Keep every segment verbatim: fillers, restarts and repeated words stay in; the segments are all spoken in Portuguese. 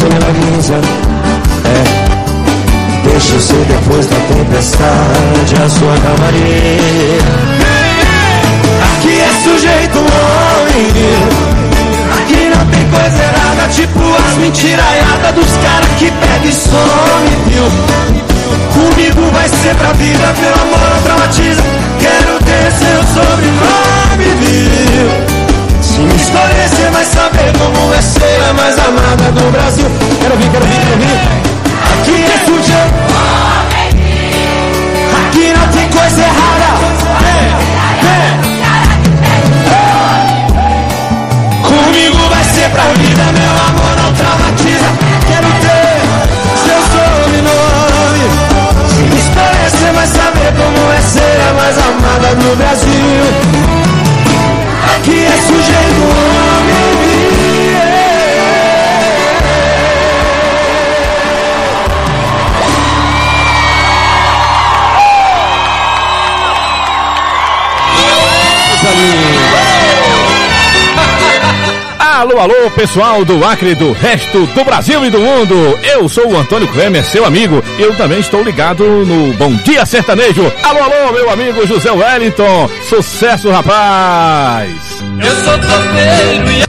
solariza. É, deixa ser depois da tempestade a sua calmaria. Aqui é sujeito homem, aqui não tem coisa errada, tipo as mentiraiadas dos caras que pega e some, viu? Comigo vai ser pra vida, meu amor não traumatiza. Quero ter seu sobrenome, viu? Se me escolher, cê vai saber como é ser a mais amada do Brasil. Quero ouvir, quero ouvir, quero ouvir. Aqui é sujeito, aqui não tem coisa errada. É, é. Comigo vai ser pra vida, meu amor não traumatiza. Quero ter seu sobrenome. Se me escolher, cê vai saber como é ser a mais amada do Brasil. Aqui é sujeito homem. Alô, alô, pessoal do Acre, do resto do Brasil e do mundo. Eu sou o Antônio Klemer, seu amigo. Eu também estou ligado no Bom Dia Sertanejo. Alô, alô, meu amigo José Wellington. Sucesso, rapaz. Eu sou topeiro e...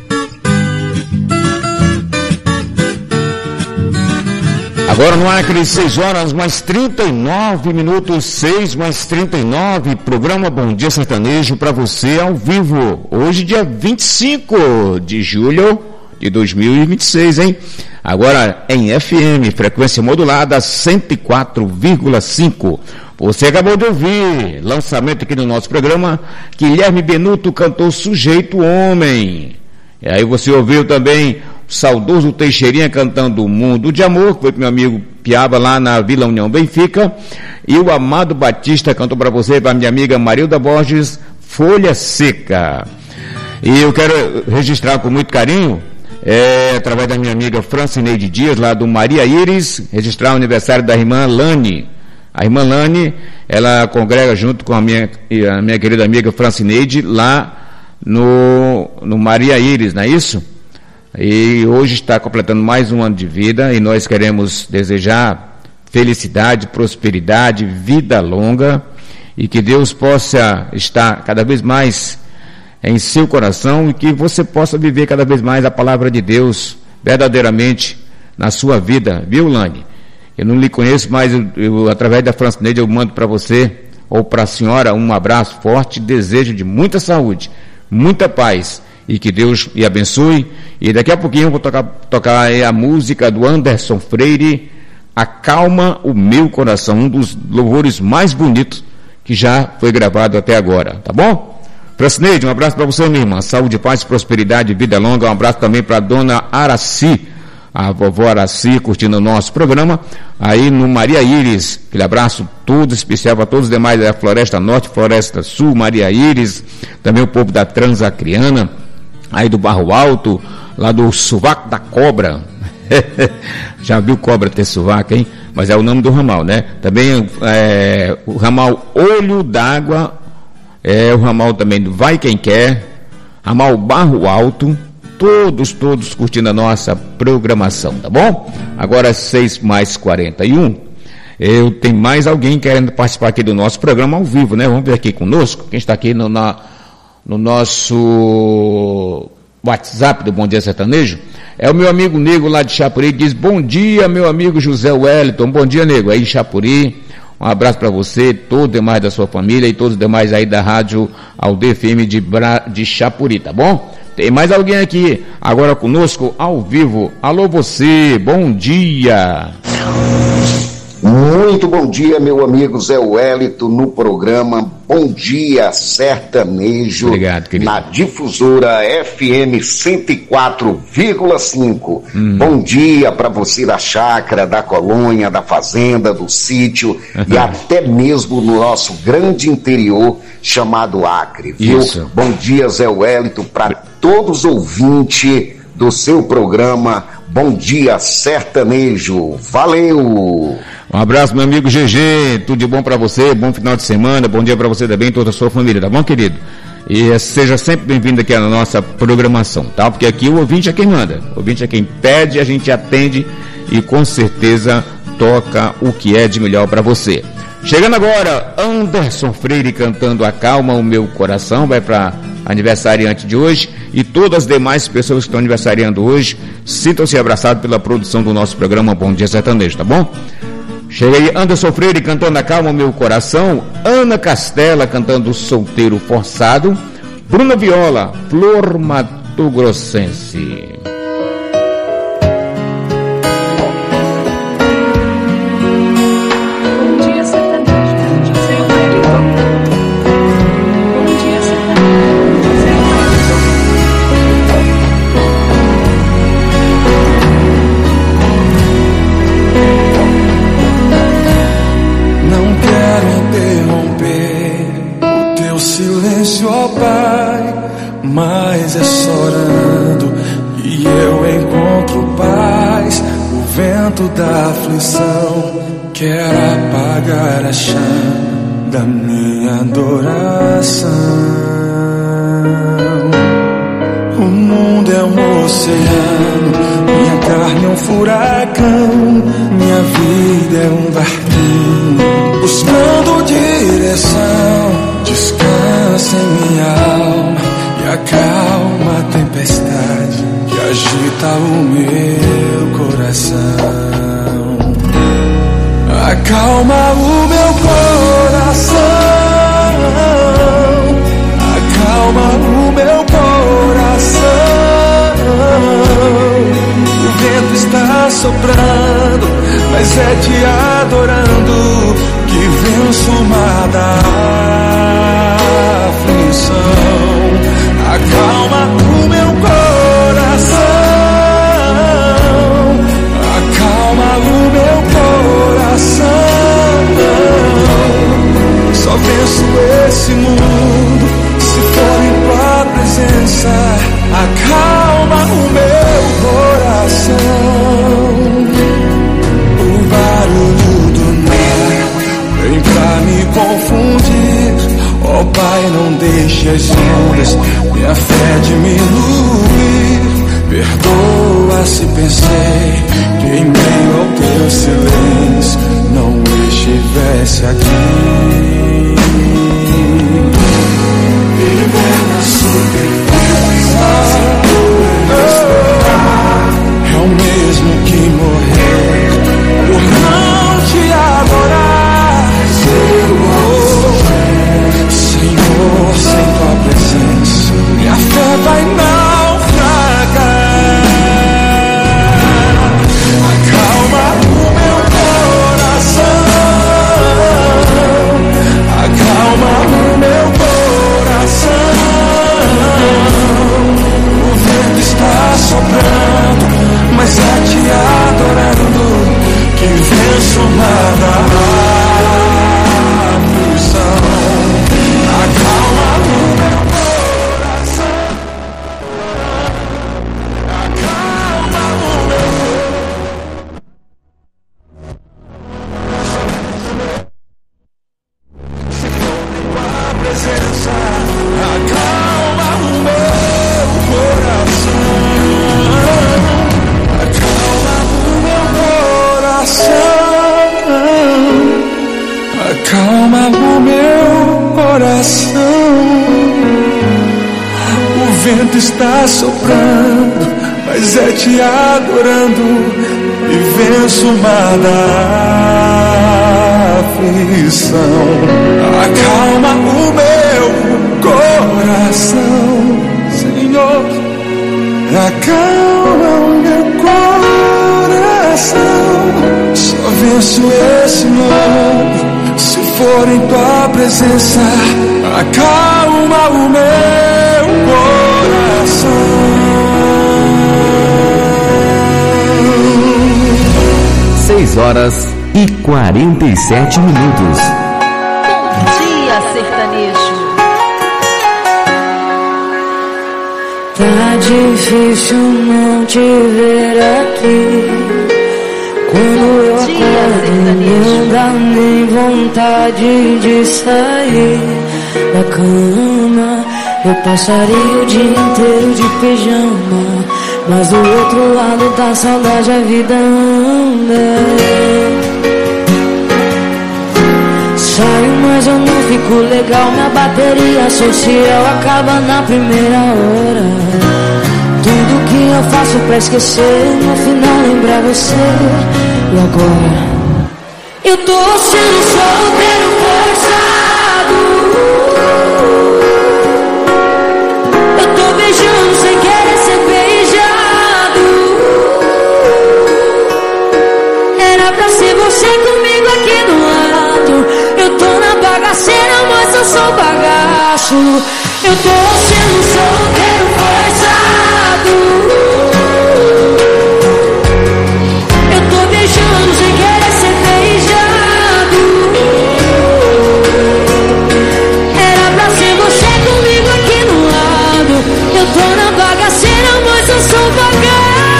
Agora no Acre, seis horas mais trinta e nove minutos, seis mais trinta e nove, programa Bom Dia Sertanejo para você ao vivo. Hoje, dia vinte e cinco de julho de dois mil e vinte e seis, hein? Agora em F M, frequência modulada cento e quatro vírgula cinco. Você acabou de ouvir, lançamento aqui no nosso programa, Guilherme Benuto cantou Sujeito Homem. E aí você ouviu também o saudoso Teixeirinha cantando Mundo de Amor, que foi com meu amigo Piaba lá na Vila União Benfica, e o Amado Batista cantou para você, para minha amiga Marilda Borges, Folha Seca. E eu quero registrar com muito carinho, é, através da minha amiga Francineide Dias, lá do Maria Íris, registrar o aniversário da irmã Lani. A irmã Lani, ela congrega junto com a minha, a minha querida amiga Francineide, lá no, no Maria Íris, não é isso? E hoje está completando mais um ano de vida e nós queremos desejar felicidade, prosperidade, vida longa e que Deus possa estar cada vez mais em seu coração e que você possa viver cada vez mais a palavra de Deus verdadeiramente na sua vida, viu, Lani? Eu não lhe conheço, mas eu, eu, através da Francineide eu mando para você ou para a senhora um abraço forte, desejo de muita saúde, muita paz e que Deus lhe abençoe. E daqui a pouquinho eu vou tocar, tocar aí a música do Anderson Freire, Acalma o Meu Coração, um dos louvores mais bonitos que já foi gravado até agora, tá bom? Francineide, um abraço para você, minha irmã, saúde, paz, prosperidade, vida longa. Um abraço também para a dona Araci, a vovó Araci, curtindo o nosso programa aí no Maria Íris. Aquele abraço todo especial para todos os demais da Floresta Norte, Floresta Sul, Maria Íris, também o povo da Transacriana, aí do Barro Alto, lá do Sovaco da Cobra. Já viu cobra ter sovaco, hein? Mas é o nome do ramal, né? Também é, o ramal Olho d'Água, é o ramal também do Vai Quem Quer, ramal Barro Alto, todos, todos curtindo a nossa programação, tá bom? Agora seis mais quarenta e um, eu tenho mais alguém querendo participar aqui do nosso programa ao vivo, né? Vamos ver aqui conosco, quem está aqui no, na, no nosso WhatsApp do Bom Dia Sertanejo, é o meu amigo Nego lá de Chapuri, que diz, bom dia, meu amigo José Wellington, bom dia, Nego, aí de Chapuri, um abraço para você, todo demais da sua família e todos os demais aí da rádio Aldeia F M de, Bra... de Chapuri, tá bom? Tem mais alguém aqui agora conosco ao vivo. Alô você, bom dia. Muito bom dia, meu amigo Zé Wellington, no programa Bom Dia Sertanejo. Obrigado, querido. Na difusora F M cento e quatro vírgula cinco. Hum. Bom dia para você da chácara, da colônia, da fazenda, do sítio e até mesmo no nosso grande interior chamado Acre, viu? Isso. Bom dia, Zé Wellington, para todos os ouvintes do seu programa Bom Dia Sertanejo. Valeu! Um abraço, meu amigo G G, tudo de bom pra você, bom final de semana, bom dia pra você também, toda a sua família, tá bom, querido? E seja sempre bem-vindo aqui na nossa programação, tá? Porque aqui o ouvinte é quem manda, o ouvinte é quem pede, a gente atende e com certeza toca o que é de melhor para você. Chegando agora, Anderson Freire cantando Acalma o Meu Coração, vai para aniversariante de hoje, e todas as demais pessoas que estão aniversariando hoje, sintam-se abraçados pela produção do nosso programa Bom Dia Sertanejo, tá bom? Chega aí Anderson Freire cantando Acalma o Meu Coração, Ana Castela cantando Solteiro Forçado, Bruna Viola, Flor Mato Grossense. Mas é chorando e eu encontro paz. O vento da aflição quer apagar a chama da minha adoração. O mundo é um oceano, minha carne é um furacão, minha vida é um barquinho buscando direção. Descansa em minha alma e acalma a tempestade que agita o meu coração. Acalma o meu coração, acalma o meu coração. O vento está soprando, mas é te adorando que venço o mar da aflição. Acalma o meu coração, acalma o meu coração. Só venço esse mundo se for em tua presença. Acalma o meu coração. O barulho do mar vem pra me confundir. Ó Pai, não deixe as ondas minha fé diminuir. Perdoa se pensei que em meio ao teu silêncio não estivesse aqui. Viver na superfície é o mesmo que morrer por não te adorar. Senhor, sem tua presença minha fé vai naufragar. Acalma o meu coração, acalma o meu coração. O vento está soprando, mas é te adorando que venço nada. Acalma o meu coração, acalma o meu. Se for tua presença, acalma o meu coração, acalma o meu coração, acalma o meu coração. O vento está soprando, mas é te adorando e venço o mar da aflição. Acalma o meu coração, Senhor, acalma o meu coração. Só venço esse mundo se for em tua presença. Acalma o meu coração. Seis horas e quarenta e sete minutos. Bom dia, sertanejo. Tá difícil não te ver aqui. Quando eu acordo não dá nem vontade de sair da cama. Eu passaria o dia inteiro de pijama, mas do outro lado da saudade a vida anda. Saio, mas eu não fico legal, minha bateria social acaba na primeira hora. Tudo que eu faço pra esquecer, no final lembrar você. E agora? Eu tô sendo solteiro forçado. Eu tô beijando sem querer ser beijado. Era pra ser você comigo aqui do lado. Eu tô na bagaceira, mas eu sou bagaço. Eu tô sendo solteiro forçado. Eu tô beijando sem querer ser beijado. Era pra ser você comigo aqui no lado. Eu tô na bagaceira, mas eu sou bagaço.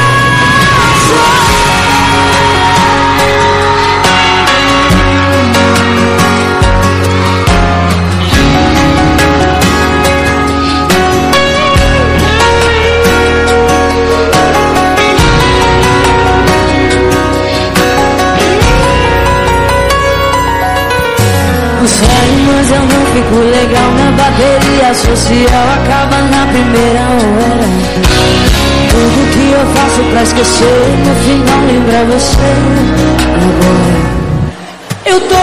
Mas eu não fico legal, minha bateria social acaba na primeira hora. Tudo que eu faço pra esquecer, no final lembrar você. Agora eu tô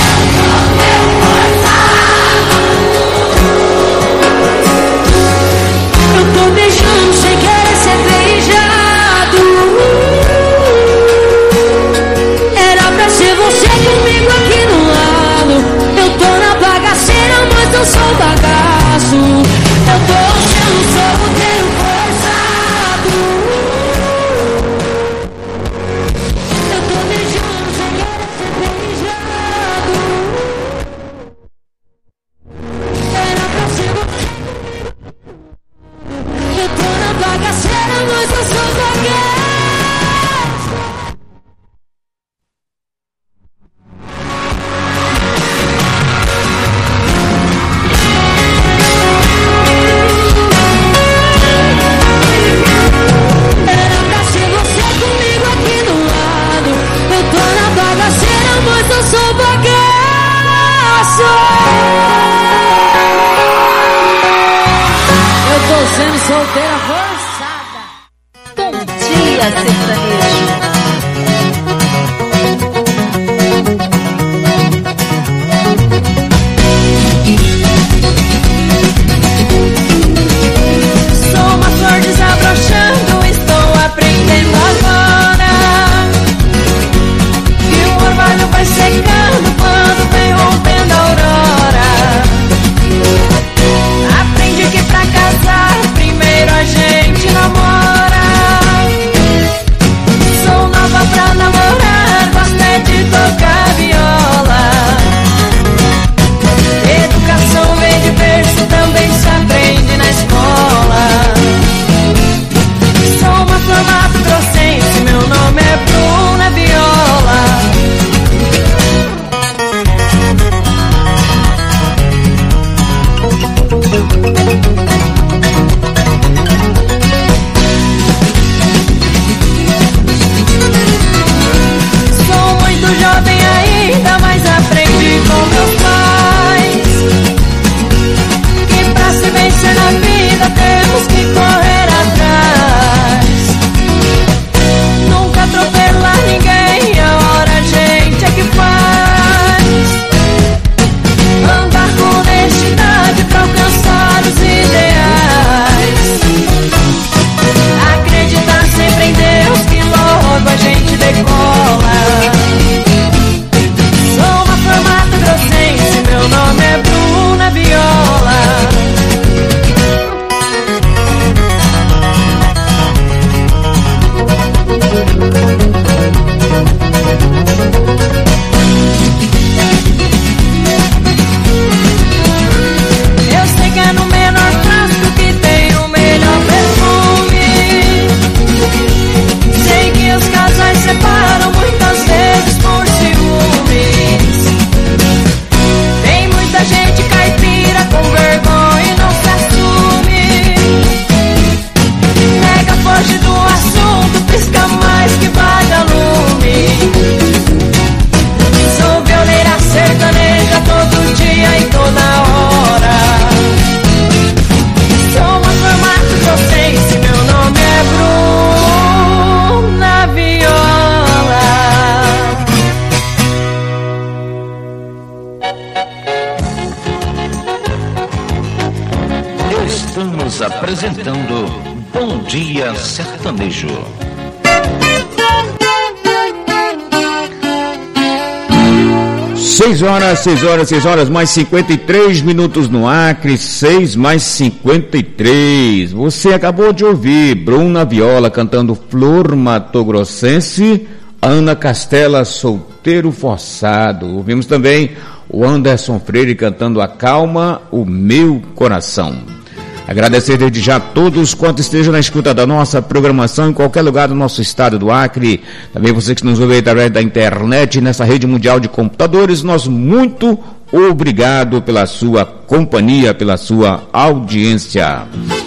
Eu tô beijando sem querer ser beijado. Era pra ser você comigo aqui no lado. Eu tô na bagaceira, mas eu sou bagaço. Eu tô sendo solteiro forçado. Eu tô beijando sem querer ser beijado. Era pra ser você. Eu tô na bagaceira, mas eu sou bagaço. Sendo solteira forçada. Bom dia, sertanejo. Sou uma flor desabrochando, estou aprendendo agora. E o orvalho vai secando quando vem rompendo a aurora. apresentando Bom Dia Sertanejo. Seis horas, seis horas, seis horas, mais cinquenta e três minutos no Acre, seis mais cinquenta e três. Você acabou de ouvir Bruna Viola cantando Flor Matogrossense, Ana Castela, Solteiro Forçado. Ouvimos também o Anderson Freire cantando Acalma o Meu Coração. Agradecer desde já a todos quanto estejam na escuta da nossa programação em qualquer lugar do nosso estado do Acre. Também você que nos ouve através da internet, nessa rede mundial de computadores, nós muito obrigado pela sua companhia, pela sua audiência.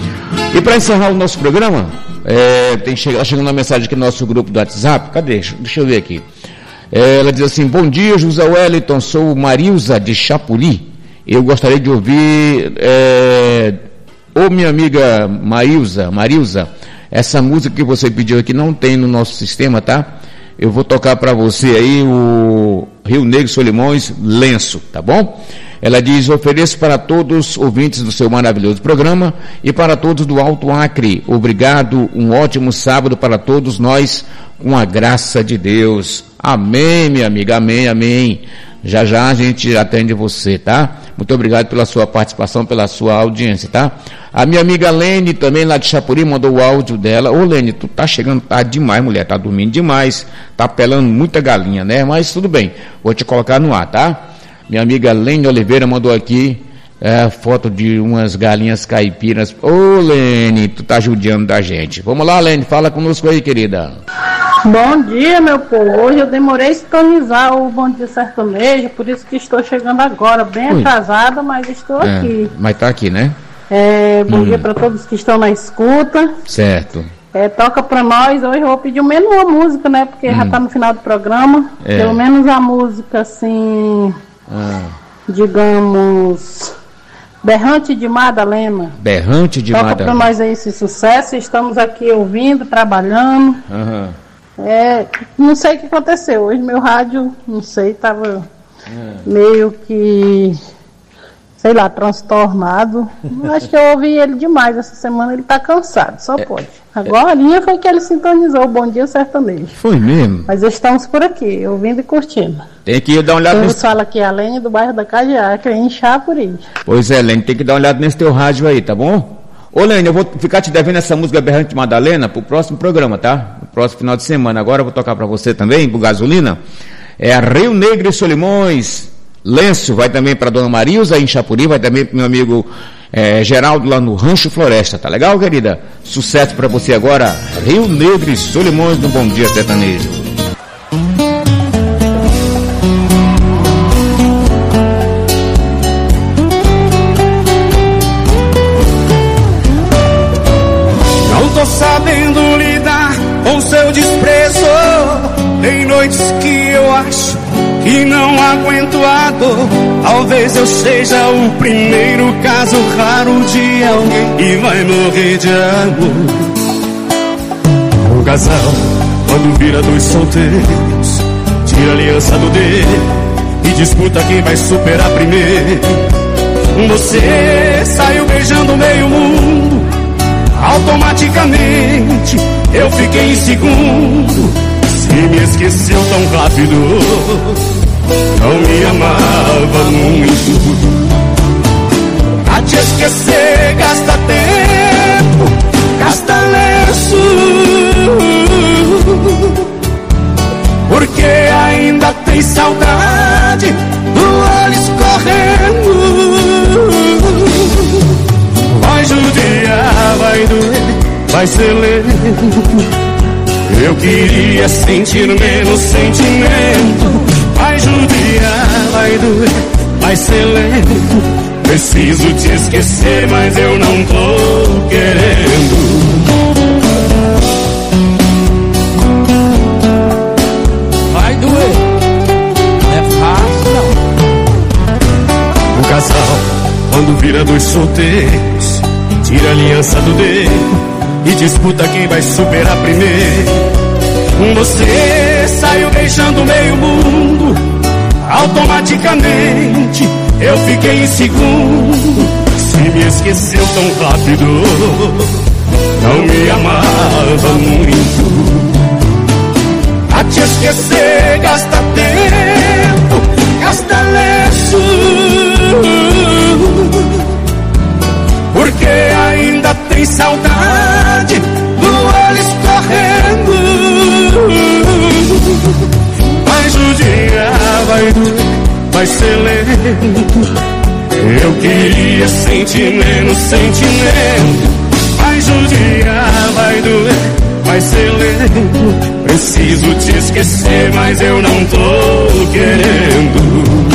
E para encerrar o nosso programa, é, tem chegado, chegando uma mensagem aqui no nosso grupo do WhatsApp. Cadê? Deixa eu ver aqui. É, ela diz assim: bom dia, José Wellington, sou Marilza de Chapuli. Eu gostaria de ouvir... É, Ô minha amiga Marilza, Marilza, essa música que você pediu aqui não tem no nosso sistema, tá? Eu vou tocar para você aí o Rio Negro Solimões, Lenço, tá bom? Ela diz: ofereço para todos os ouvintes do seu maravilhoso programa e para todos do Alto Acre. Obrigado, um ótimo sábado para todos nós, com a graça de Deus. Amém, minha amiga, amém, amém. Já já a gente atende você, tá? Muito obrigado pela sua participação, pela sua audiência, tá? A minha amiga Lene, também lá de Chapuri, mandou o áudio dela. Ô Lene, tu tá chegando tarde demais, mulher, tá dormindo demais, tá pelando muita galinha, né? Mas tudo bem, vou te colocar no ar, tá? Minha amiga Lene Oliveira mandou aqui é, foto de umas galinhas caipiras. Ô Lene, tu tá judiando da gente. Vamos lá, Lene, fala conosco aí, querida. Bom dia, meu povo. Hoje eu demorei a sintonizar o Bom Dia Sertanejo, por isso que estou chegando agora, bem Ui. atrasada, mas estou é, aqui. Mas tá aqui, né? É, bom hum. dia para todos que estão na escuta. Certo. É, toca para nós. Hoje eu vou pedir menos uma música, né? Porque hum. já tá no final do programa. É. Pelo menos a música, assim, ah. digamos... Berrante de Madalena. Berrante de Toca Madalena. Toca para nós aí esse sucesso. Estamos aqui ouvindo, trabalhando. Aham. É, não sei o que aconteceu. Hoje meu rádio, não sei, estava é. meio que, sei lá, transtornado. Acho que eu ouvi ele demais essa semana, ele está cansado, só é. pode. Agora é. foi que ele sintonizou o Bom Dia Sertanejo. Foi mesmo? Mas estamos por aqui, ouvindo e curtindo. Tem que ir dar uma olhada nesse... fala aqui a Lene do bairro da Cadeá, que é em Chapuri. Pois é, Lene, tem que dar uma olhada nesse teu rádio aí, tá bom? Ô Lene, eu vou ficar te devendo essa música Berrante de Madalena pro próximo programa, tá? No próximo final de semana. Agora eu vou tocar pra você também, pro Gasolina. É a Rio Negro e Solimões, Lenço, vai também pra Dona Marilza em Chapuri, vai também pro meu amigo é, Geraldo lá no Rancho Floresta, tá legal, querida? Sucesso pra você agora, Rio Negro e Solimões no Bom Dia Sertanejo. Tô sabendo lidar com seu desprezo. Tem noites que eu acho que não aguento a dor. Talvez eu seja o primeiro caso raro de alguém que vai morrer de amor. O casal, quando vira dois solteiros, tira a aliança do dedo e disputa quem vai superar primeiro. Você saiu beijando meio mundo. Automaticamente eu fiquei em segundo. Se me esqueceu tão rápido, não me amava muito. Pra te esquecer gasta tempo, gasta lenço, porque ainda tem saudade do olho escorrendo. Vai judiar, vai doer, vai ser lento. Eu queria sentir menos sentimento. Vai judiar, vai doer, vai ser lento. Preciso te esquecer, mas eu não tô querendo. Vai doer, não é fácil não. O casal, quando vira dois solteiros, tira a aliança do dedo e disputa quem vai superar primeiro. Você saiu beijando meio mundo. Automaticamente eu fiquei em segundo. se me esqueceu tão rápido, não me amava muito. A te esquecer gasta tempo, gasta lenço, porque ainda tem saudade do olho escorrendo. Mas o dia vai doer, vai ser lento. Eu queria sentimento, sentimento. Mas o dia vai doer, vai ser lento. Preciso te esquecer, mas eu não tô querendo.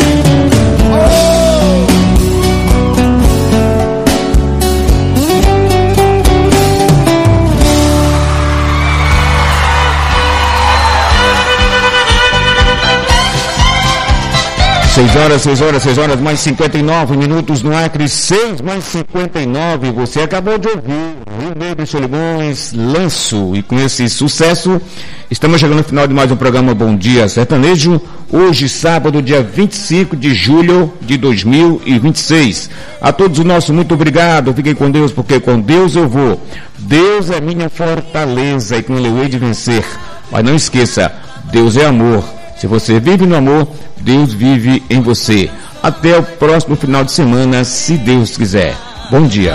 seis horas, seis horas, seis horas, mais cinquenta e nove minutos no Acre, seis mais cinquenta e nove. Você acabou de ouvir Rio Negro e Solimões, Lanço. E com esse sucesso, estamos chegando no final de mais um programa Bom Dia Sertanejo. Hoje, sábado, dia vinte e cinco de julho de dois mil e vinte e seis. A todos o nosso muito obrigado. Fiquem com Deus, porque com Deus eu vou. Deus é minha fortaleza e com Ele eu hei de vencer. Mas não esqueça, Deus é amor. Se você vive no amor, Deus vive em você. Até o próximo final de semana, se Deus quiser. Bom dia.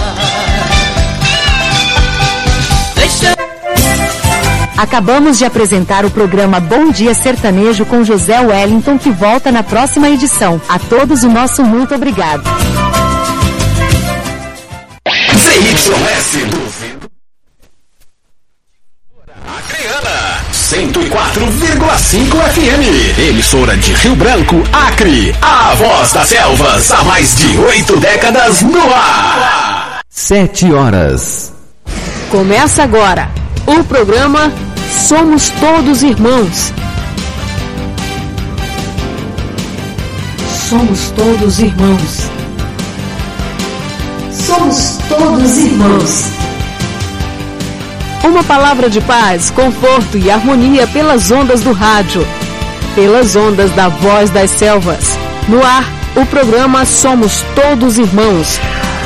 Acabamos de apresentar o programa Bom Dia Sertanejo com José Wellington, que volta na próxima edição. A todos o nosso muito obrigado. Z Y S cento e quatro vírgula cinco F M, emissora de Rio Branco, Acre, a voz das selvas, há mais de oito décadas no ar. Sete horas. Começa agora o programa Somos Todos Irmãos. Somos todos irmãos. Somos todos irmãos. Uma palavra de paz, conforto e harmonia pelas ondas do rádio, pelas ondas da voz das selvas. No ar, o programa Somos Todos Irmãos.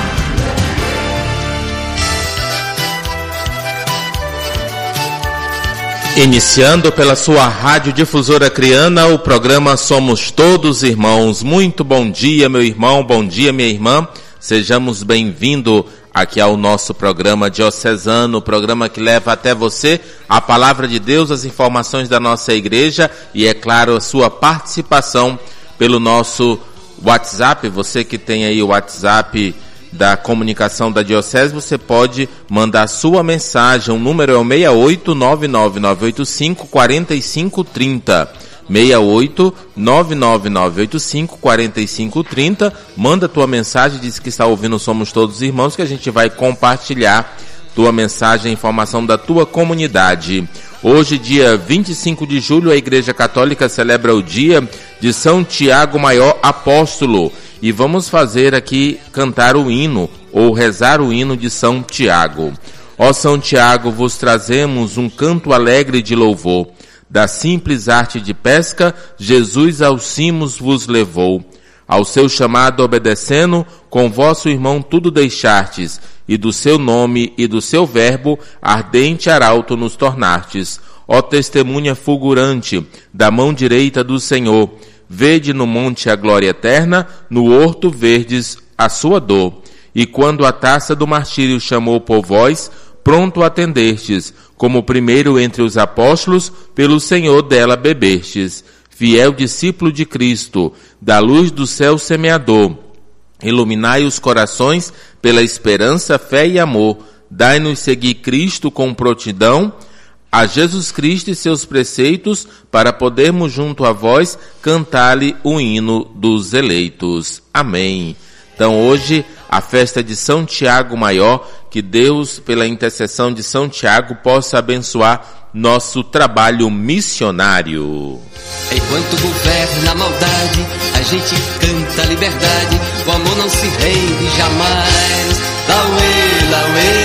Iniciando pela sua rádio difusora acreana, o programa Somos Todos Irmãos. Muito bom dia, meu irmão, bom dia, minha irmã. Sejamos bem-vindos aqui ao nosso programa diocesano, o programa que leva até você a palavra de Deus, as informações da nossa igreja e, é claro, a sua participação pelo nosso WhatsApp. Você que tem aí o WhatsApp da comunicação da diocese, você pode mandar sua mensagem. O número é o seis oito nove nove nove oito cinco quatro cinco três zero. seis oito nove nove nove oito cinco quatro cinco três zero. Manda tua mensagem, diz que está ouvindo Somos Todos Irmãos, que a gente vai compartilhar tua mensagem, a informação da tua comunidade. Hoje, dia vinte e cinco de julho, a Igreja Católica celebra o dia de São Tiago Maior Apóstolo. E vamos fazer aqui, cantar o hino, ou rezar o hino de São Tiago. Ó São Tiago, vos trazemos um canto alegre de louvor. Da simples arte de pesca, Jesus aos cimos vos levou. Ao seu chamado obedecendo, com vosso irmão tudo deixastes, e do seu nome e do seu verbo, ardente arauto nos tornastes. Ó testemunha fulgurante, da mão direita do Senhor, vede no monte a glória eterna, no horto verdes a sua dor. E quando a taça do martírio chamou por vós, pronto atendestes, como primeiro entre os apóstolos, pelo Senhor dela bebestes. Fiel discípulo de Cristo, da luz do céu semeador, iluminai os corações pela esperança, fé e amor. Dai-nos seguir Cristo com prontidão, a Jesus Cristo e seus preceitos, para podermos junto a vós cantar-lhe o hino dos eleitos. Amém. Então hoje, a festa de São Tiago Maior, que Deus, pela intercessão de São Tiago, possa abençoar nosso trabalho missionário. Enquanto governa a maldade, a gente canta a liberdade, o amor não se rende jamais. Lauê, lauê,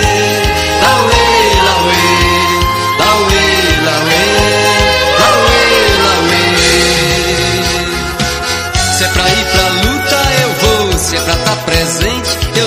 lauê, lauê, lauê, lauê, lauê, lauê. Se é pra ir pra luta eu vou, se é pra estar presente eu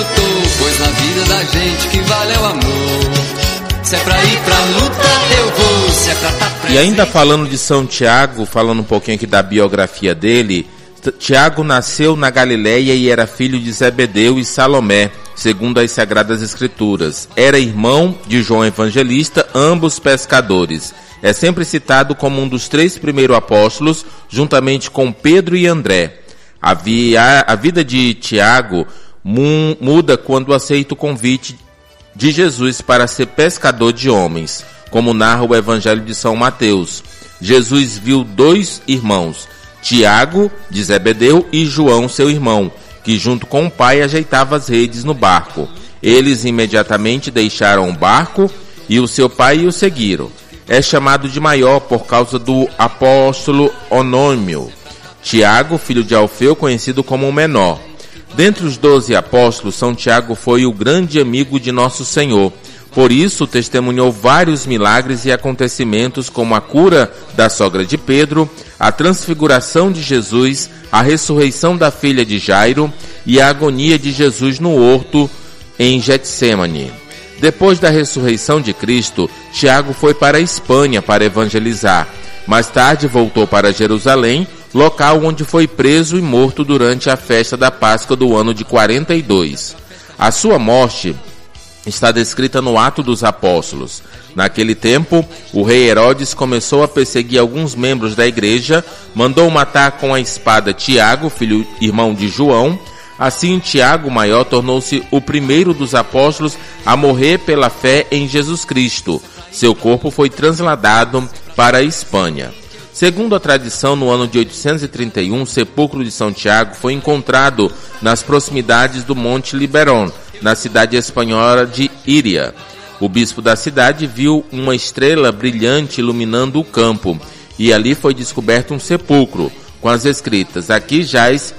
E ainda falando de São Tiago, falando um pouquinho aqui da biografia dele, Tiago nasceu na Galileia e era filho de Zebedeu e Salomé, segundo as Sagradas Escrituras. Era irmão de João Evangelista, ambos pescadores. É sempre citado como um dos três primeiros apóstolos, juntamente com Pedro e André. A, via, a vida de Tiago mu, muda quando aceita o convite de Jesus para ser pescador de homens, como narra o Evangelho de São Mateus. Jesus viu dois irmãos, Tiago, de Zebedeu, e João, seu irmão, que junto com o pai ajeitava as redes no barco. Eles imediatamente deixaram o barco e o seu pai o seguiram. É chamado de maior por causa do apóstolo homônimo. Tiago, filho de Alfeu, conhecido como o menor. Dentre os doze apóstolos, São Tiago foi o grande amigo de Nosso Senhor. Por isso, testemunhou vários milagres e acontecimentos, como a cura da sogra de Pedro, a transfiguração de Jesus, a ressurreição da filha de Jairo e a agonia de Jesus no horto em Getsêmani. Depois da ressurreição de Cristo, Tiago foi para a Espanha para evangelizar. Mais tarde voltou para Jerusalém, local onde foi preso e morto durante a festa da Páscoa do ano de quarenta e dois. A sua morte está descrita no Atos dos Apóstolos. Naquele tempo, o rei Herodes começou a perseguir alguns membros da igreja, mandou matar com a espada Tiago, filho irmão de João. Assim, Tiago Maior tornou-se o primeiro dos apóstolos a morrer pela fé em Jesus Cristo. Seu corpo foi trasladado para a Espanha. Segundo a tradição, no ano de oitocentos e trinta e um, o sepulcro de São Tiago foi encontrado nas proximidades do Monte Liberón, na cidade espanhola de Iria. O bispo da cidade viu uma estrela brilhante iluminando o campo, e ali foi descoberto um sepulcro, com as escritas: aqui jaz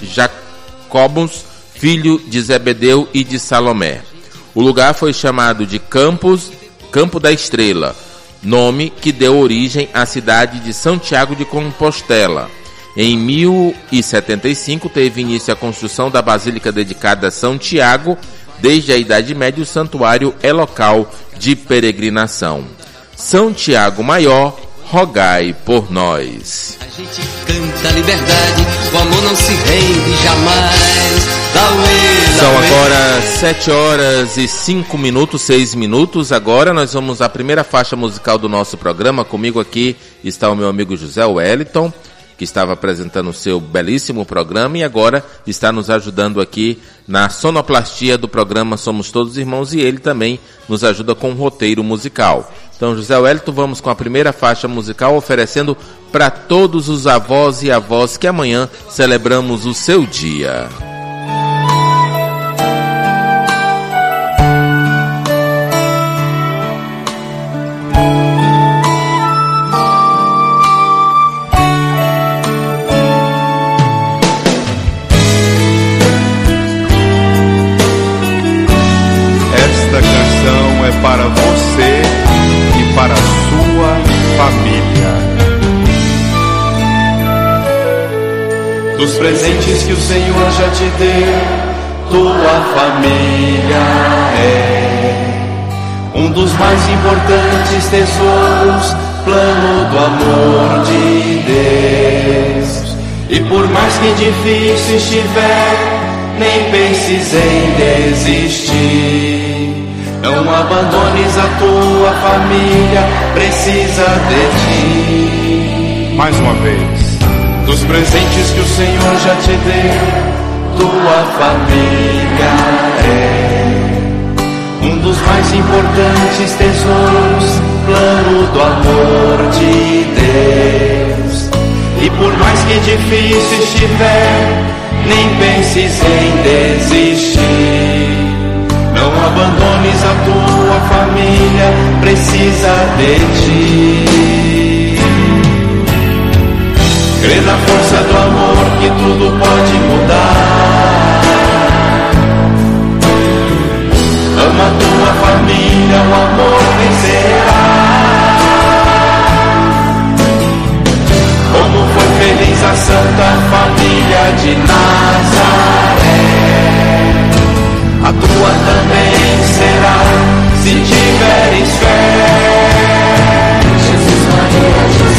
Jacobus, filho de Zebedeu e de Salomé. O lugar foi chamado de Campos, Campo da Estrela, nome que deu origem à cidade de São Tiago de Compostela. Em mil e setenta e cinco teve início a construção da basílica dedicada a São Tiago. Desde a Idade Média, o santuário é local de peregrinação. São Tiago Maior, rogai por nós. A gente canta liberdade, o amor não se rende jamais. Lauê, São lauê. agora sete horas e cinco minutos, seis minutos. Agora nós vamos à primeira faixa musical do nosso programa. Comigo aqui está o meu amigo José Wellington, que estava apresentando o seu belíssimo programa e agora está nos ajudando aqui na sonoplastia do programa Somos Todos Irmãos, e ele também nos ajuda com o roteiro musical. Então, José Wellington, vamos com a primeira faixa musical, oferecendo para todos os avós e avós que amanhã celebramos o seu dia. Para você e para a sua família. Dos presentes que o Senhor já te deu, tua família é um dos mais importantes tesouros, plano do amor de Deus. E por mais que difícil estiver, nem penses em desistir. Não abandones a tua família, precisa de ti. Mais uma vez. Dos presentes que o Senhor já te deu, tua família é um dos mais importantes tesouros, plano do amor de Deus. E por mais que difícil estiver, nem penses em desistir. Não abandones a tua família, precisa de ti. Crê na força do amor que tudo pode mudar. Ama a tua família, o amor vencerá. Como foi feliz a Santa Família de Nazaré, a tua também será, se tiveres fé. Jesus, Maria, José.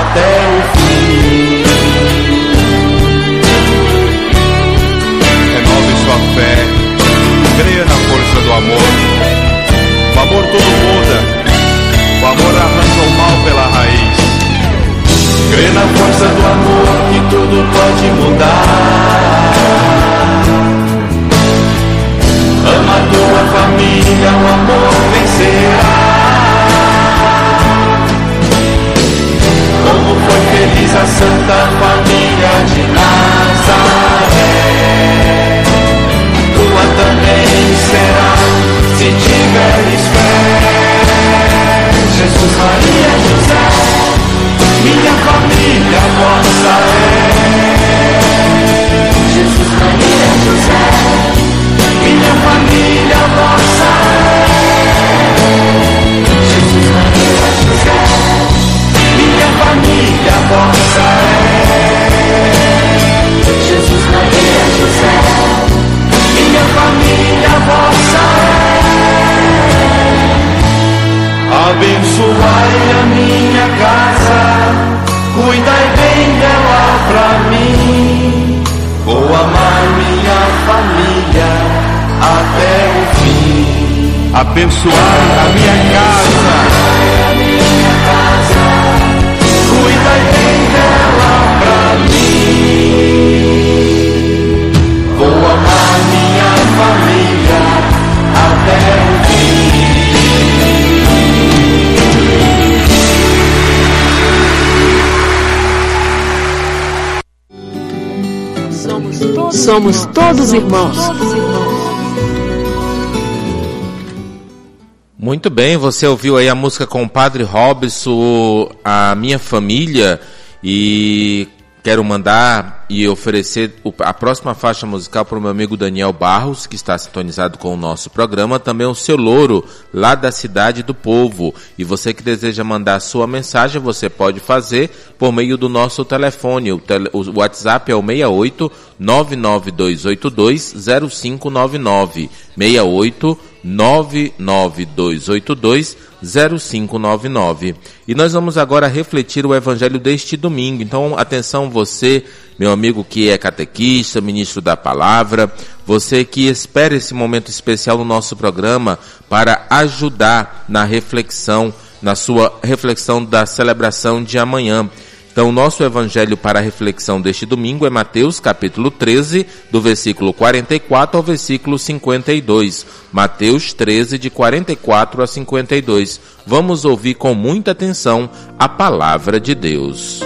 até o fim. Renove sua fé, creia na força do amor. O amor tudo muda, o amor arranca o mal pela raiz. Crê na força do amor que tudo pode mudar. Ama a tua família, o amor vencerá. Como foi feliz a Santa Família de Nazaré, tua também será, se tiveres fé. Jesus, Maria, José, minha família vossa é. Jesus, Maria, José, minha família vossa é. Jesus, Maria, José, minha família vossa é. Jesus, Maria, José, minha família vossa é. Abençoai a minha casa, cuidai bem dela pra mim. Vou amar minha família até o fim. Abençoai a minha casa, cuidai bem dela pra mim. Vou amar minha família até o fim. Somos todos, Somos todos irmãos. Todos irmãos. Muito bem, você ouviu aí a música com o Padre Robson, A Minha Família, e quero mandar e oferecer a próxima faixa musical para o meu amigo Daniel Barros, que está sintonizado com o nosso programa, também o seu Louro, lá da Cidade do Povo. E você que deseja mandar a sua mensagem, você pode fazer por meio do nosso telefone. O, tele, o WhatsApp é o seis oito nove nove dois oito dois zero cinco nove nove, seis oito nove nove dois oito dois zero cinco nove nove. E nós vamos agora refletir o evangelho deste domingo. Então, atenção você, meu amigo que é catequista, ministro da palavra, você que espera esse momento especial no nosso programa para ajudar na reflexão, na sua reflexão da celebração de amanhã. Então, o nosso evangelho para a reflexão deste domingo é Mateus capítulo treze, do versículo quarenta e quatro ao versículo cinquenta e dois. Mateus treze, de quarenta e quatro a cinquenta e dois. Vamos ouvir com muita atenção a palavra de Deus.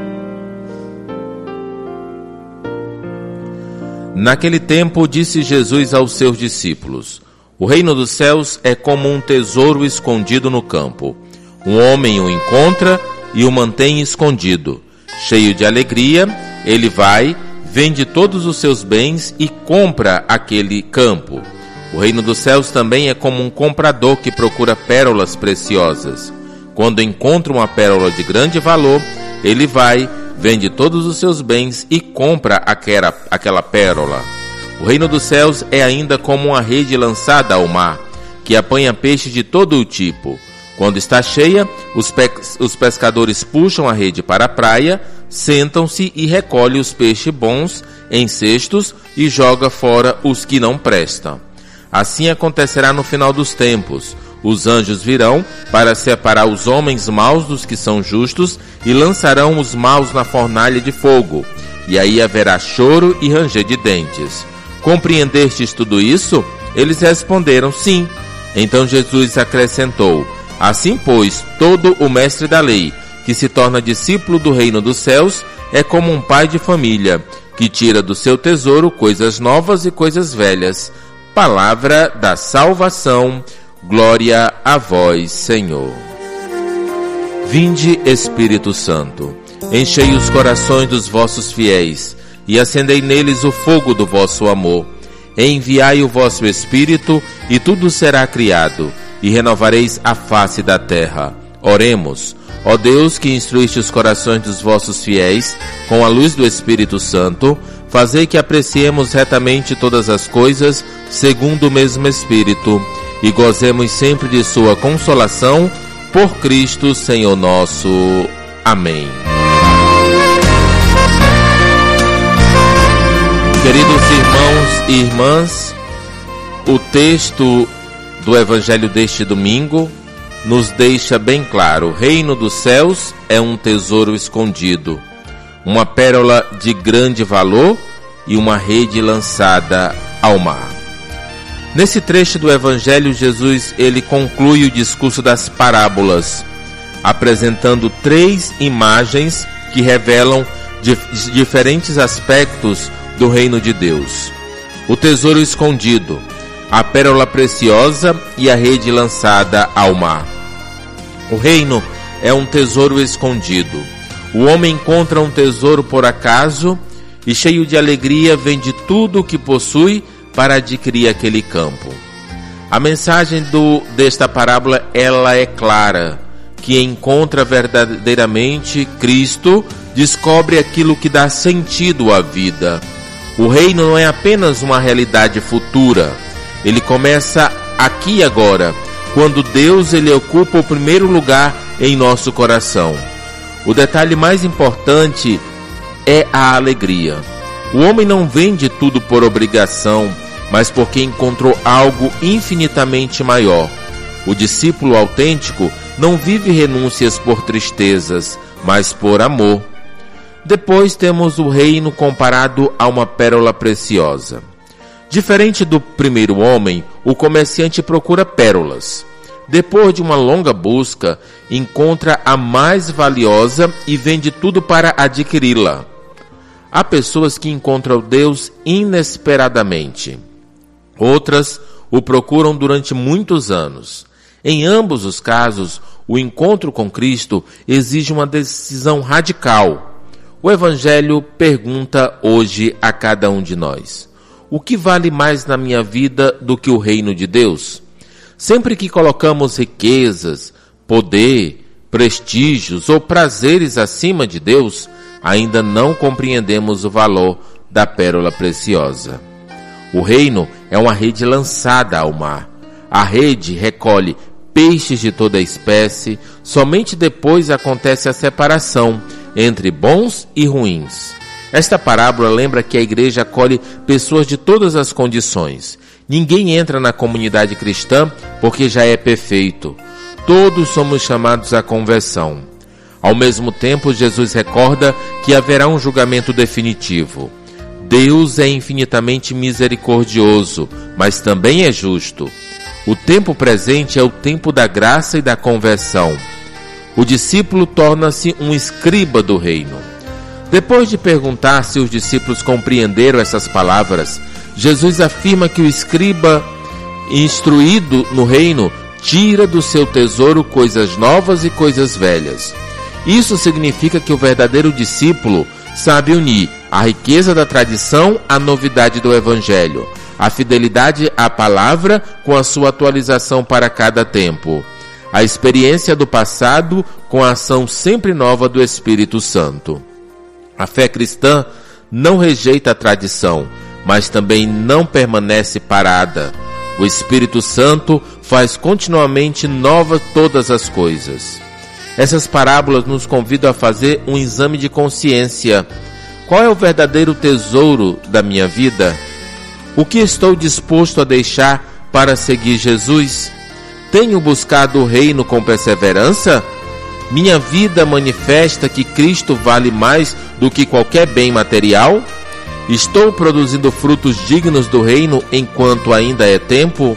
Naquele tempo, disse Jesus aos seus discípulos: o reino dos céus é como um tesouro escondido no campo. Um homem o encontra e o mantém escondido. Cheio de alegria, ele vai, vende todos os seus bens e compra aquele campo. O reino dos céus também é como um comprador que procura pérolas preciosas. Quando encontra uma pérola de grande valor, ele vai, vende todos os seus bens e compra aquela, aquela pérola. O reino dos céus é ainda como uma rede lançada ao mar, que apanha peixes de todo o tipo. Quando está cheia, os, pe- os pescadores puxam a rede para a praia, sentam-se e recolhem os peixes bons em cestos e jogam fora os que não prestam. Assim acontecerá no final dos tempos. Os anjos virão para separar os homens maus dos que são justos e lançarão os maus na fornalha de fogo. E aí haverá choro e ranger de dentes. Compreendestes tudo isso? Eles responderam, sim. Então Jesus acrescentou: assim, pois, todo o mestre da lei, que se torna discípulo do reino dos céus, é como um pai de família, que tira do seu tesouro coisas novas e coisas velhas. Palavra da salvação, glória a vós, Senhor. Vinde, Espírito Santo, enchei os corações dos vossos fiéis, e acendei neles o fogo do vosso amor. Enviai o vosso Espírito, e tudo será criado, e renovareis a face da terra. Oremos. Ó Deus, que instruíste os corações dos vossos fiéis com a luz do Espírito Santo, fazei que apreciemos retamente todas as coisas segundo o mesmo Espírito, e gozemos sempre de sua consolação, por Cristo Senhor nosso. Amém. Queridos irmãos e irmãs, o texto do Evangelho deste domingo nos deixa bem claro: o reino dos céus é um tesouro escondido, uma pérola de grande valor e uma rede lançada ao mar. Nesse trecho do Evangelho, Jesus ele conclui o discurso das parábolas, apresentando três imagens que revelam dif- diferentes aspectos do reino de Deus: o tesouro escondido, a pérola preciosa e a rede lançada ao mar. O reino é um tesouro escondido. O homem encontra um tesouro por acaso e, cheio de alegria, vende tudo o que possui para adquirir aquele campo. A mensagem do, desta parábola ela é clara: que encontra verdadeiramente Cristo, descobre aquilo que dá sentido à vida. O reino não é apenas uma realidade futura, ele começa aqui e agora, quando Deus ele ocupa o primeiro lugar em nosso coração. O detalhe mais importante é a alegria. O homem não vende tudo por obrigação, mas porque encontrou algo infinitamente maior. O discípulo autêntico não vive renúncias por tristezas, mas por amor. Depois temos o reino comparado a uma pérola preciosa. Diferente do primeiro homem, o comerciante procura pérolas. Depois de uma longa busca, encontra a mais valiosa e vende tudo para adquiri-la. Há pessoas que encontram Deus inesperadamente. Outras o procuram durante muitos anos. Em ambos os casos, o encontro com Cristo exige uma decisão radical. O Evangelho pergunta hoje a cada um de nós: o que vale mais na minha vida do que o reino de Deus? Sempre que colocamos riquezas, poder, prestígios ou prazeres acima de Deus, ainda não compreendemos o valor da pérola preciosa. O reino é uma rede lançada ao mar. A rede recolhe peixes de toda espécie. Somente depois acontece a separação entre bons e ruins. Esta parábola lembra que a igreja acolhe pessoas de todas as condições. Ninguém entra na comunidade cristã porque já é perfeito. Todos somos chamados à conversão. Ao mesmo tempo, Jesus recorda que haverá um julgamento definitivo. Deus é infinitamente misericordioso, mas também é justo. O tempo presente é o tempo da graça e da conversão. O discípulo torna-se um escriba do reino. Depois de perguntar se os discípulos compreenderam essas palavras, Jesus afirma que o escriba instruído no reino tira do seu tesouro coisas novas e coisas velhas. Isso significa que o verdadeiro discípulo sabe unir a riqueza da tradição à novidade do Evangelho, a fidelidade à palavra com a sua atualização para cada tempo, a experiência do passado com a ação sempre nova do Espírito Santo. A fé cristã não rejeita a tradição, mas também não permanece parada. O Espírito Santo faz continuamente novas todas as coisas. Essas parábolas nos convidam a fazer um exame de consciência. Qual é o verdadeiro tesouro da minha vida? O que estou disposto a deixar para seguir Jesus? Tenho buscado o reino com perseverança? Minha vida manifesta que Cristo vale mais do que qualquer bem material? Estou produzindo frutos dignos do reino enquanto ainda é tempo?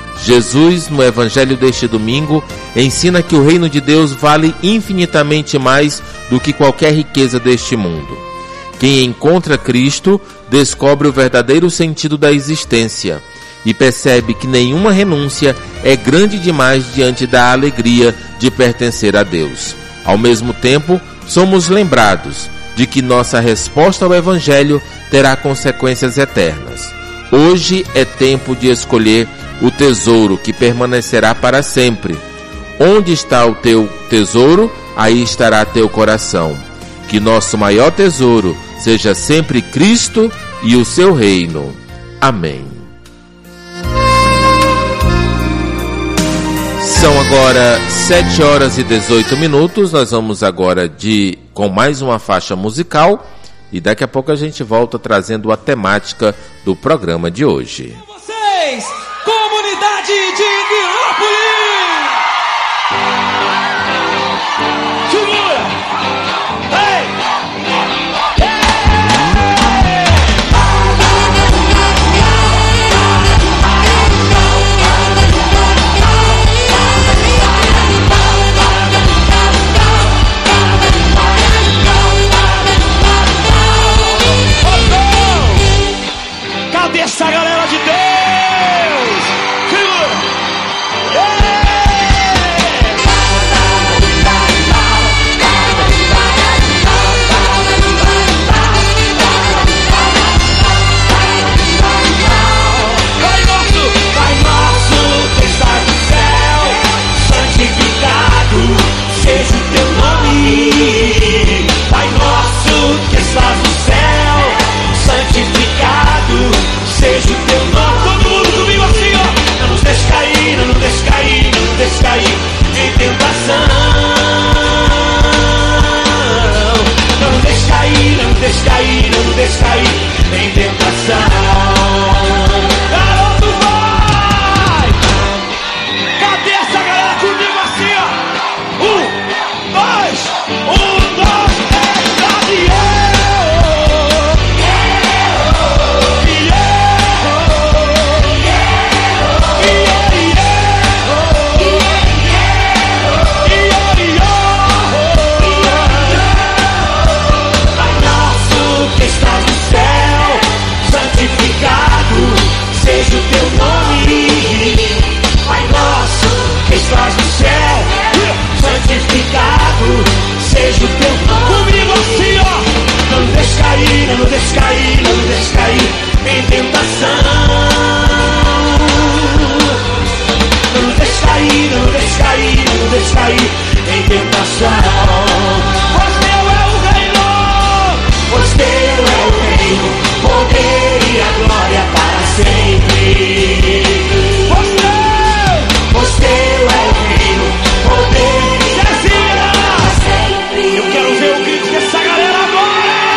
Jesus, no Evangelho deste domingo, ensina que o reino de Deus vale infinitamente mais do que qualquer riqueza deste mundo. Quem encontra Cristo descobre o verdadeiro sentido da existência e percebe que nenhuma renúncia é grande demais diante da alegria de pertencer a Deus. Ao mesmo tempo, somos lembrados de que nossa resposta ao Evangelho terá consequências eternas. Hoje é tempo de escolher o tesouro que permanecerá para sempre. Onde está o teu tesouro, aí estará teu coração. Que nosso maior tesouro seja sempre Cristo e o seu reino. Amém. São agora sete horas e dezoito minutos. Nós vamos agora de com mais uma faixa musical e daqui a pouco a gente volta trazendo a temática do programa de hoje. Vocês, comunidade de Nilópolis! Segura! Ei! Cadê essa galera de Deus? Segura! Pai nosso, Pai nosso que estás no céu, santificado seja o teu nome. Pai nosso que estás no céu, santificado seja o teu nome. Todo mundo comigo assim, ó. Não nos deixe cair, não nos deixe cair, não nos deixe cair em tentação. Não nos deixe cair, não nos deixe cair, não nos deixe cair em tentação. Garoto, vai! Cadê essa galera comigo assim, ó? Um, dois, um, dois, três, cadê? Seja o teu nome, Pai nosso que estás no céu, santificado seja o teu nome. Comigo assim, ó. Não nos deixe cair, não nos deixe cair, não nos deixe cair em tentação. Não nos deixe cair, não nos deixe cair, não nos deixe cair em tentação. Pois teu é o reino, pois teu é o reino, poder e a glória para sempre. Pois teu, pois teu é o reino, poder e a sempre. Eu quero ver o grito dessa galera agora.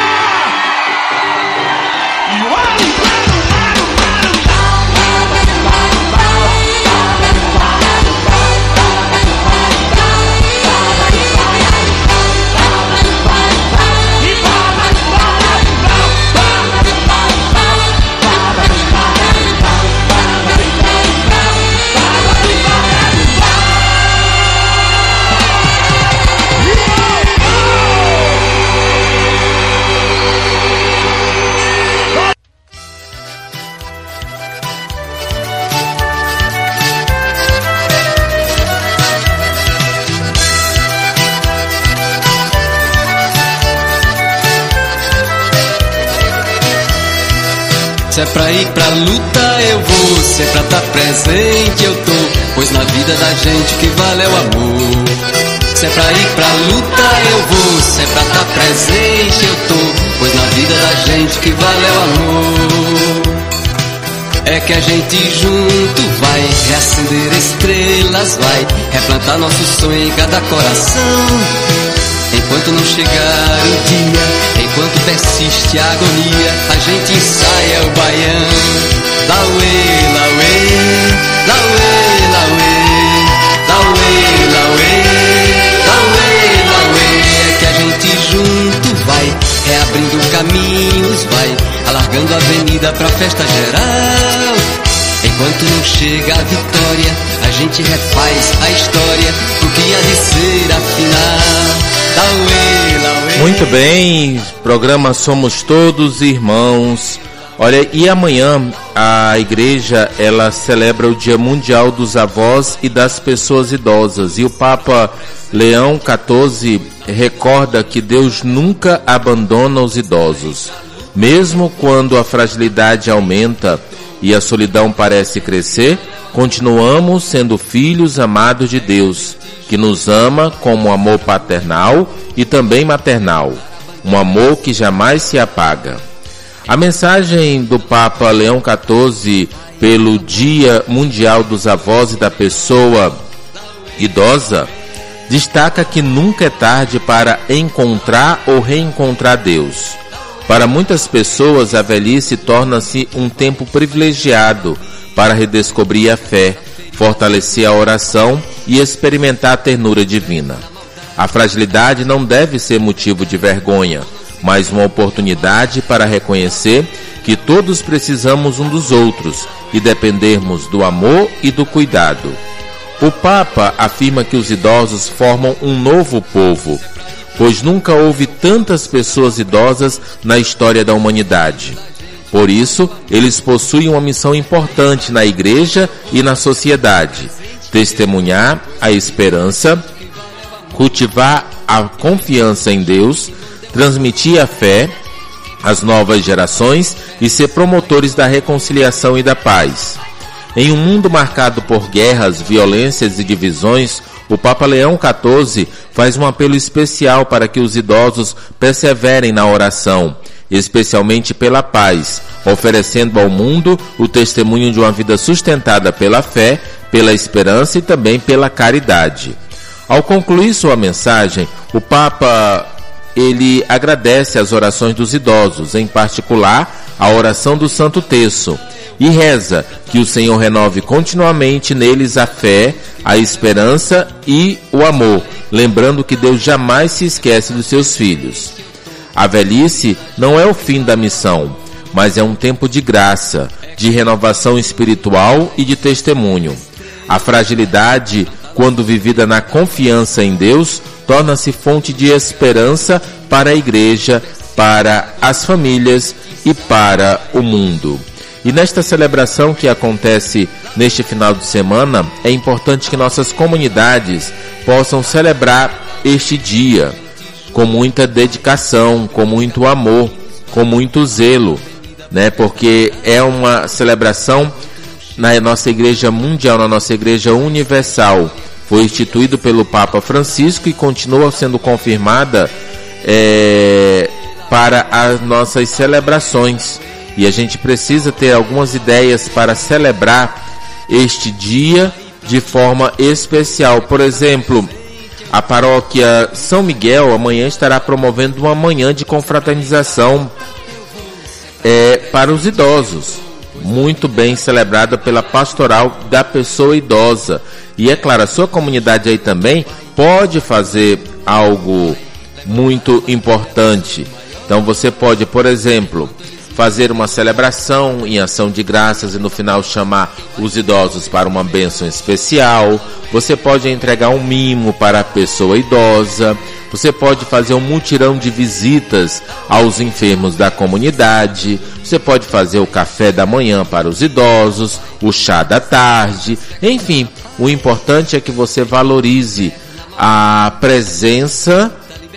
Se é pra ir pra luta eu vou, se é pra tá presente eu tô, pois na vida da gente o que vale é o amor. Se é pra ir pra luta eu vou, se é pra tá presente eu tô, pois na vida da gente o que vale é o amor. É que a gente junto vai reacender estrelas, vai replantar nosso sonho em cada coração. Enquanto não chegar o dia, enquanto persiste a agonia, a gente ensaia o baião. Lauê, lauê, lauê, lauê, lauê, lauê, lauê, lauê. É que a gente junto vai reabrindo caminhos, vai alargando a avenida pra festa geral. Enquanto não chega a vitória, a gente refaz a história pro que há de ser afinal. Lauê, lauê. Muito bem, programa Somos Todos Irmãos. Olha, e amanhã a igreja ela celebra o Dia Mundial dos Avós e das Pessoas Idosas. E o Papa Leão quatorze recorda que Deus nunca abandona os idosos. Mesmo quando a fragilidade aumenta e a solidão parece crescer, continuamos sendo filhos amados de Deus, que nos ama com um amor paternal e também maternal, um amor que jamais se apaga. A mensagem do Papa Leão quatorze pelo Dia Mundial dos Avós e da Pessoa Idosa destaca que nunca é tarde para encontrar ou reencontrar Deus. Para muitas pessoas, a velhice torna-se um tempo privilegiado para redescobrir a fé, fortalecer a oração e experimentar a ternura divina. A fragilidade não deve ser motivo de vergonha, mas uma oportunidade para reconhecer que todos precisamos um dos outros e dependermos do amor e do cuidado. O Papa afirma que os idosos formam um novo povo, pois nunca houve tantas pessoas idosas na história da humanidade. Por isso, eles possuem uma missão importante na igreja e na sociedade: testemunhar a esperança, cultivar a confiança em Deus, transmitir a fé às novas gerações e ser promotores da reconciliação e da paz. Em um mundo marcado por guerras, violências e divisões, o Papa Leão quatorze faz um apelo especial para que os idosos perseverem na oração, especialmente pela paz, oferecendo ao mundo o testemunho de uma vida sustentada pela fé, pela esperança e também pela caridade. Ao concluir sua mensagem, o Papa ele agradece as orações dos idosos, em particular a oração do Santo Terço, e reza que o Senhor renove continuamente neles a fé, a esperança e o amor, lembrando que Deus jamais se esquece dos seus filhos. A velhice não é o fim da missão, mas é um tempo de graça, de renovação espiritual e de testemunho. A fragilidade, quando vivida na confiança em Deus, torna-se fonte de esperança para a igreja, para as famílias e para o mundo. E nesta celebração que acontece neste final de semana, é importante que nossas comunidades possam celebrar este dia com muita dedicação, com muito amor, com muito zelo, né? Porque é uma celebração na nossa igreja mundial, na nossa igreja universal. Foi instituído pelo Papa Francisco e continua sendo confirmada é, para as nossas celebrações. E a gente precisa ter algumas ideias para celebrar este dia de forma especial. Por exemplo, a paróquia São Miguel amanhã estará promovendo uma manhã de confraternização é, para os idosos, muito bem celebrada pela pastoral da pessoa idosa. E é claro, a sua comunidade aí também pode fazer algo muito importante. Então você pode, por exemplo, fazer uma celebração em ação de graças e no final chamar os idosos para uma bênção especial. Você pode entregar um mimo para a pessoa idosa. Você pode fazer um mutirão de visitas aos enfermos da comunidade. Você pode fazer o café da manhã para os idosos, o chá da tarde. Enfim, o importante é que você valorize a presença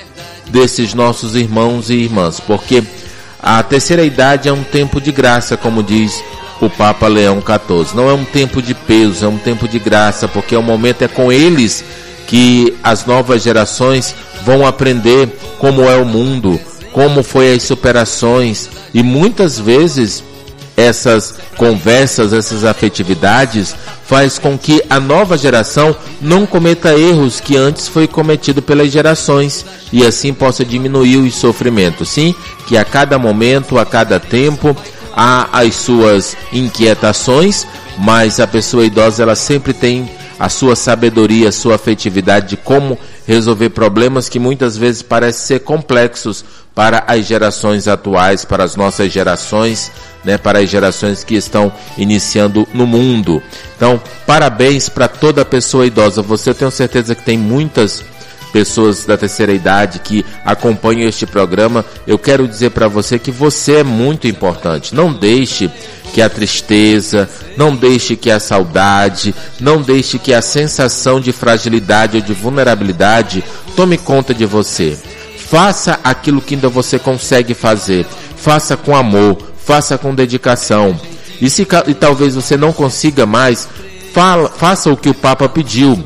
desses nossos irmãos e irmãs, porque a terceira idade é um tempo de graça, como diz o Papa Leão quatorze. Não é um tempo de peso, é um tempo de graça, porque o momento é com eles que as novas gerações vão aprender como é o mundo, como foi as superações, e muitas vezes essas conversas, essas afetividades faz com que a nova geração não cometa erros que antes foi cometido pelas gerações e assim possa diminuir os sofrimentos. Sim, que a cada momento, a cada tempo, há as suas inquietações, mas a pessoa idosa ela sempre tem a sua sabedoria, a sua afetividade de como resolver problemas que muitas vezes parecem ser complexos para as gerações atuais, para as nossas gerações, né, para as gerações que estão iniciando no mundo. Então, parabéns para toda pessoa idosa. Você, eu tenho certeza que tem muitas pessoas da terceira idade que acompanham este programa. Eu quero dizer para você que você é muito importante. Não deixe que a tristeza, não deixe que a saudade, não deixe que a sensação de fragilidade ou de vulnerabilidade tome conta de você. Faça aquilo que ainda você consegue fazer. Faça com amor, faça com dedicação. E se e talvez você não consiga mais, fala, faça o que o Papa pediu.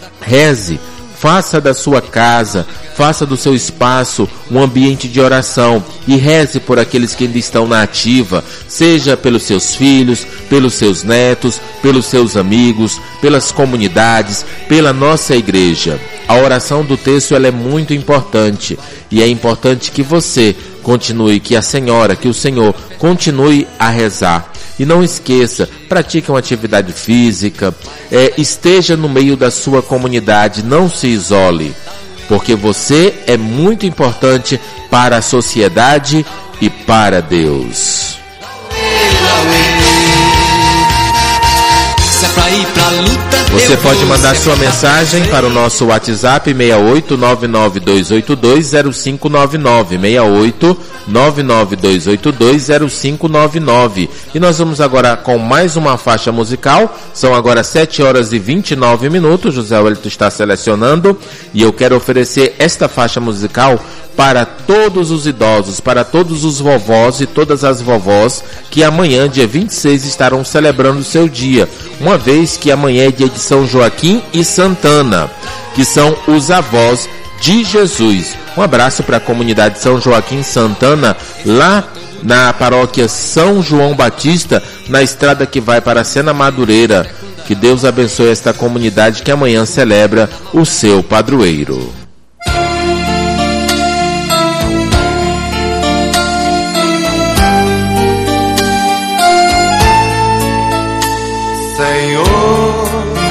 Reze. Faça da sua casa, faça do seu espaço um ambiente de oração e reze por aqueles que ainda estão na ativa, seja pelos seus filhos, pelos seus netos, pelos seus amigos, pelas comunidades, pela nossa igreja. A oração do terço ela é muito importante e é importante que você continue, que a senhora, que o senhor continue a rezar. E não esqueça, pratique uma atividade física, é, esteja no meio da sua comunidade, não se isole, porque você é muito importante para a sociedade e para Deus. Você pode mandar sua mensagem para o nosso WhatsApp seis oito nove nove dois oito dois zero cinco nove nove, seis oito nove nove dois oito dois zero cinco nove nove. E nós vamos agora com mais uma faixa musical. São agora sete horas e vinte e nove minutos. José Wellington está selecionando e eu quero oferecer esta faixa musical para todos os idosos, para todos os vovós e todas as vovós que amanhã, dia vinte e seis, estarão celebrando o seu dia, uma vez que amanhã é dia de São Joaquim e Santana, que são os avós de Jesus. Um abraço para a comunidade São Joaquim e Santana, lá na paróquia São João Batista, na estrada que vai para Sena Madureira. Que Deus abençoe esta comunidade que amanhã celebra o seu padroeiro. Senhor,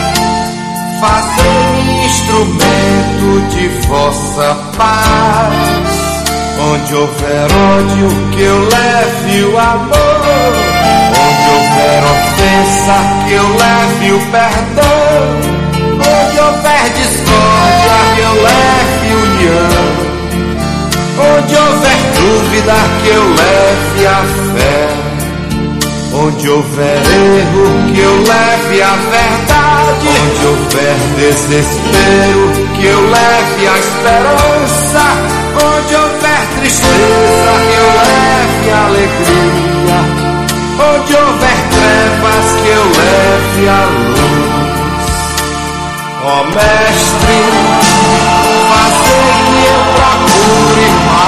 fazei-me instrumento de vossa paz. Onde houver ódio, que eu leve o amor. Onde houver ofensa, que eu leve o perdão. Onde houver discórdia, que eu leve união. Onde houver dúvida, que eu leve a fé. Onde houver erro, que eu leve a verdade. Onde houver desespero, que eu leve a esperança. Onde houver tristeza, que eu leve a alegria. Onde houver trevas, que eu leve a luz. Ó Mestre, fazei que eu procure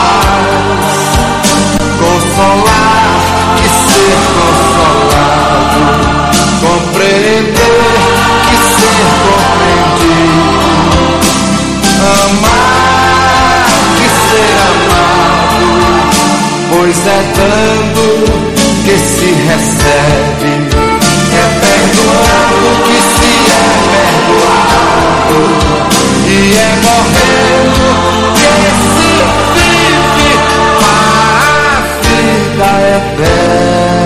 mais consolar e ser consolado, compreender e ser compreendido, amar e ser amado, pois é dando que se recebe, é perdoando que se é perdoado, e é morrendo que se vive para a vida eterna.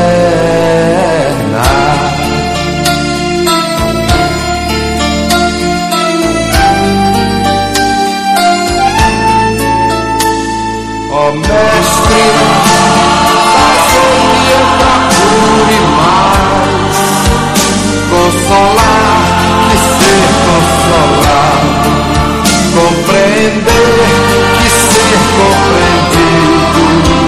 Ó Mestre, fazei-me eu procure mais consolar e ser consolado, compreender e ser compreendido,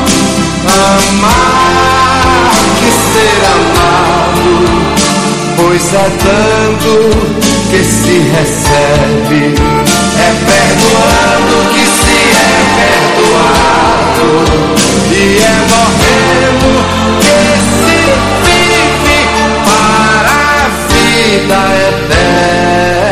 amar e ser amado, pois é dando que se recebe, é perdoando que se é perdoado, e é morrendo que se vive para a vida eterna.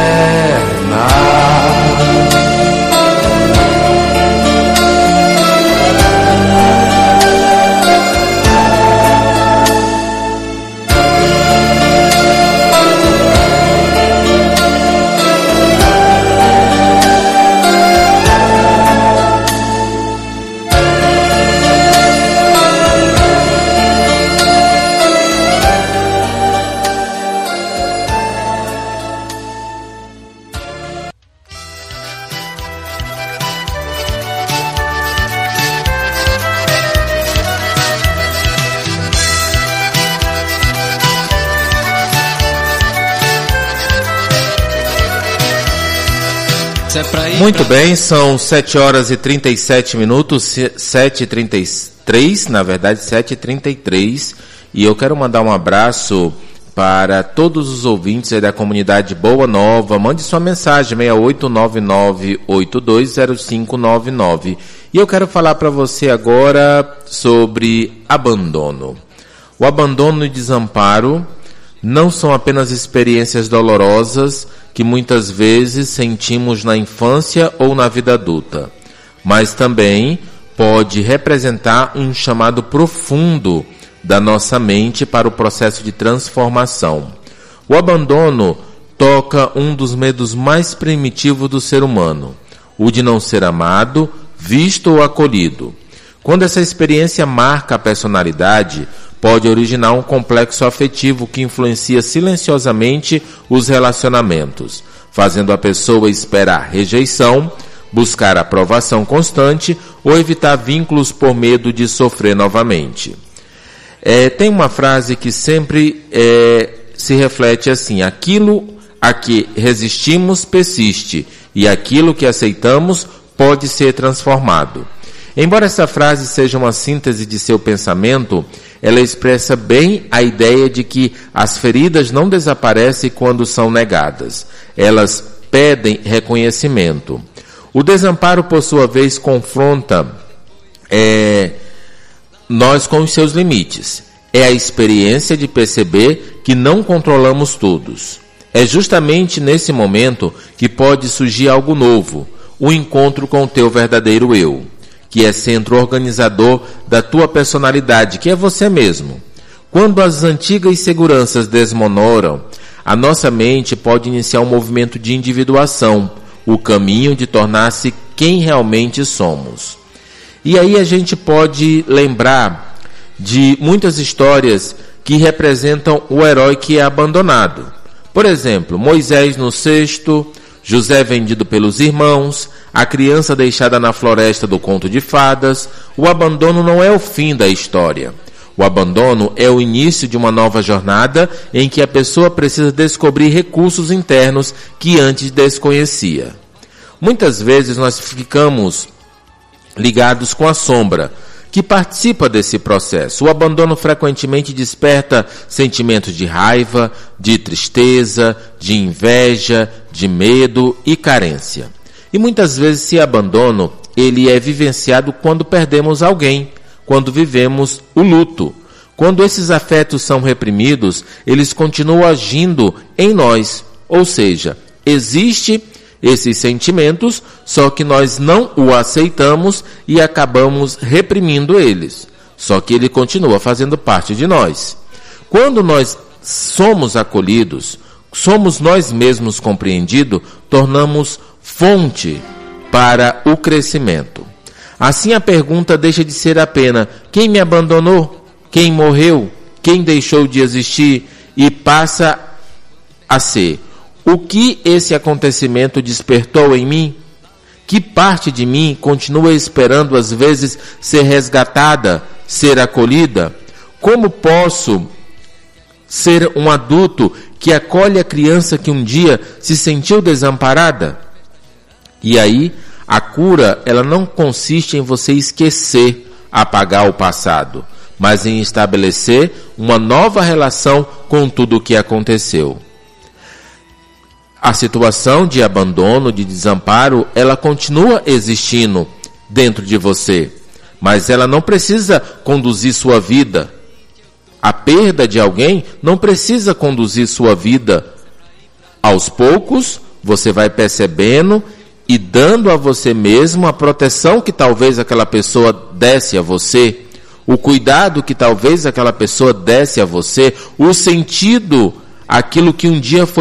Muito bem, são sete horas e trinta e sete minutos, sete e trinta e três, na verdade sete e trinta e três, e eu quero mandar um abraço para todos os ouvintes aí da comunidade Boa Nova. Mande sua mensagem, seis oito nove nove oito dois zero cinco nove nove. E eu quero falar para você agora sobre abandono. O abandono e desamparo não são apenas experiências dolorosas que muitas vezes sentimos na infância ou na vida adulta, mas também pode representar um chamado profundo da nossa mente para o processo de transformação. O abandono toca um dos medos mais primitivos do ser humano, o de não ser amado, visto ou acolhido. Quando essa experiência marca a personalidade, pode originar um complexo afetivo que influencia silenciosamente os relacionamentos, fazendo a pessoa esperar rejeição, buscar aprovação constante ou evitar vínculos por medo de sofrer novamente. É, tem uma frase que sempre é, se reflete assim: aquilo a que resistimos persiste, e aquilo que aceitamos pode ser transformado. Embora essa frase seja uma síntese de seu pensamento, ela expressa bem a ideia de que as feridas não desaparecem quando são negadas. Elas pedem reconhecimento. O desamparo, por sua vez, confronta é, nós com os seus limites. É a experiência de perceber que não controlamos todos. É justamente nesse momento que pode surgir algo novo, o encontro com o teu verdadeiro eu, que é centro organizador da tua personalidade, que é você mesmo. Quando as antigas seguranças desmonoram, a nossa mente pode iniciar um movimento de individuação, o caminho de tornar-se quem realmente somos. E aí a gente pode lembrar de muitas histórias que representam o herói que é abandonado. Por exemplo, Moisés no cesto, José vendido pelos irmãos, a criança deixada na floresta do conto de fadas. O abandono não é o fim da história. O abandono é o início de uma nova jornada em que a pessoa precisa descobrir recursos internos que antes desconhecia. Muitas vezes nós ficamos ligados com a sombra, que participa desse processo. O abandono frequentemente desperta sentimentos de raiva, de tristeza, de inveja, de medo e carência. E muitas vezes esse abandono, ele é vivenciado quando perdemos alguém, quando vivemos o luto. Quando esses afetos são reprimidos, eles continuam agindo em nós. Ou seja, existe esses sentimentos, só que nós não o aceitamos e acabamos reprimindo eles. Só que ele continua fazendo parte de nós. Quando nós somos acolhidos, somos nós mesmos compreendidos, tornamos fonte para o crescimento. Assim a pergunta deixa de ser apenas: quem me abandonou? Quem morreu? Quem deixou de existir? E passa a ser: o que esse acontecimento despertou em mim? Que parte de mim continua esperando às vezes ser resgatada, ser acolhida? Como posso ser um adulto que acolhe a criança que um dia se sentiu desamparada? E aí, a cura, ela não consiste em você esquecer, apagar o passado, mas em estabelecer uma nova relação com tudo o que aconteceu. A situação de abandono, de desamparo, ela continua existindo dentro de você, mas ela não precisa conduzir sua vida. A perda de alguém não precisa conduzir sua vida. Aos poucos, você vai percebendo e dando a você mesmo a proteção que talvez aquela pessoa desse a você, o cuidado que talvez aquela pessoa desse a você, o sentido, aquilo que um dia foi